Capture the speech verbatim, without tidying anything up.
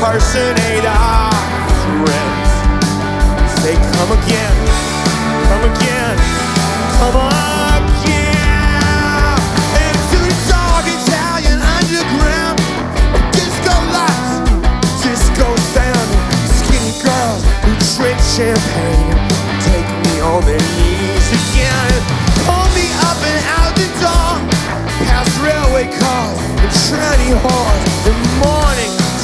impersonate our friends. Say come again, come again, come again. Into the dark Italian underground, disco lights, disco sound, skinny girls who drink champagne, take me on their knees again. Pull me up and out the door, past railway cars and tranny whores and more.